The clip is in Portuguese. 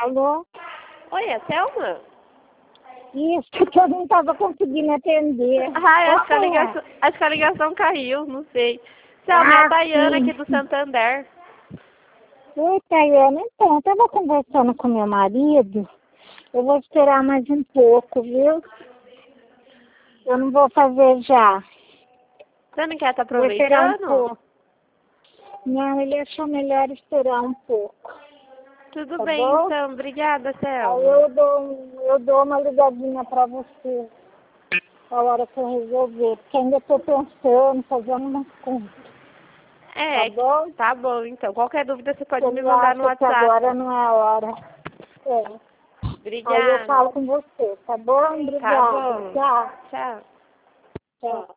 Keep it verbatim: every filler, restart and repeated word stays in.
Alô? Oi, é a Thelma? Isso, que eu não estava conseguindo atender. Ai, acho que, a Qual é? ligação, acho que a ligação caiu, não sei. Thelma, é Ah, a Daiana sim. aqui do Santander. Oi, Tayana. Então, eu estava conversando com meu marido. Eu vou esperar mais um pouco, viu? Eu não vou fazer já. Você não quer estar Vou esperar um aproveitando? pouco. Não, ele achou melhor esperar um pouco. Tudo Tá bem, bom? então. Obrigada, Aí Thelma. eu dou, eu dou uma ligadinha pra você a hora que eu resolver. Porque ainda estou pensando, fazendo umas contas. É, Tá bom? tá bom, então. Qualquer dúvida você pode me Ele mandar no acha que WhatsApp. agora não é a hora. É. Aí eu Obrigada. falo com você, tá bom? Tá Obrigada. bom. Tchau. Tchau. Tchau.